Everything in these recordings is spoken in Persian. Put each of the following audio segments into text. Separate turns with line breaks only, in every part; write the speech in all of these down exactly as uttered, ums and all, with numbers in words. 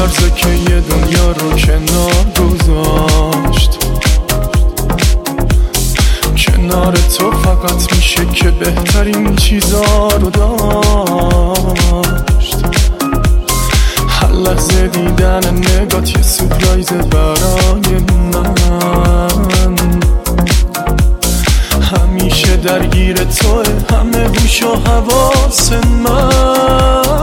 میارزه که یه دنیا رو کنار گذاشت. کنار تو فقط میشه که بهترین چیزا رو داشت. هر لحظه دیدن نگات یه سورپرایز برای من. همیشه درگیر توه همه هوش و حواس من.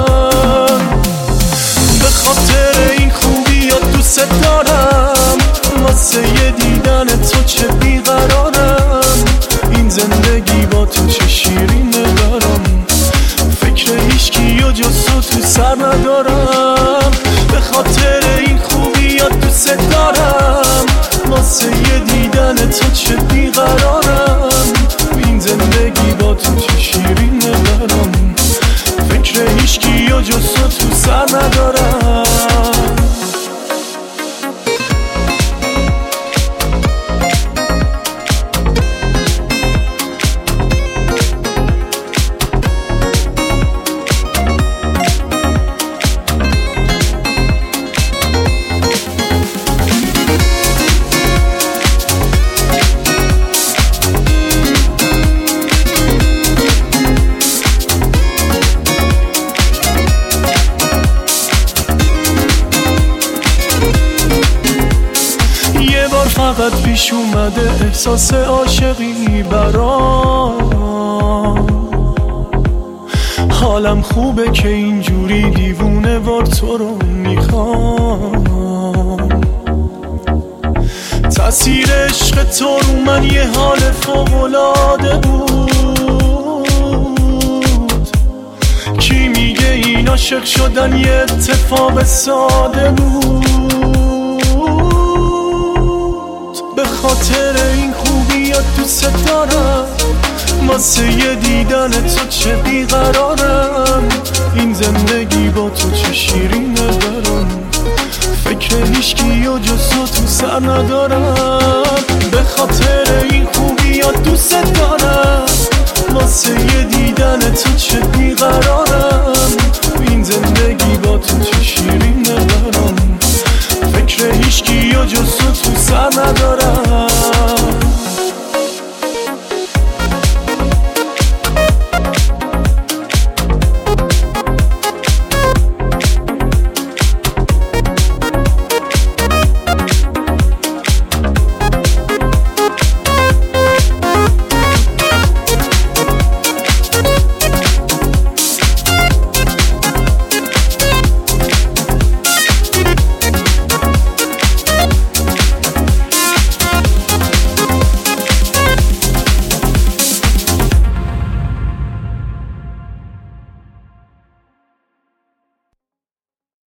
به خاطر این خوبیات دوست دارم، واسه یه دیدن تو چه بیقرارم. این زندگی با تو چه شیرینه برام، فکر هیچکی و جز تو تو سر ندارم. به خاطر این خوبیات دوست دارم، واسه یه دیدن تو چه بیقرارم. این زندگی با تو چه شیرینه برام، فکر هیچکی و جز تو تو سر ندارم. فقط پیش اومده احساس عاشقی برام. حالم خوبه که اینجوری دیوونه وار تو رو میخوام. تأثیر عشق تو رو من یه حال فوق‌العاده بود. کی میگه این عاشق شدن یه اتفاق ساده بود. به خاطر این خوبیات دوست دارم، واسه یه دیدن تو چه بیقرارم. این زندگی با تو چه شیرینه برام، فکر هیچکی و جز تو تو سر ندارم. به خاطر این خوبیات دوست دارم، واسه یه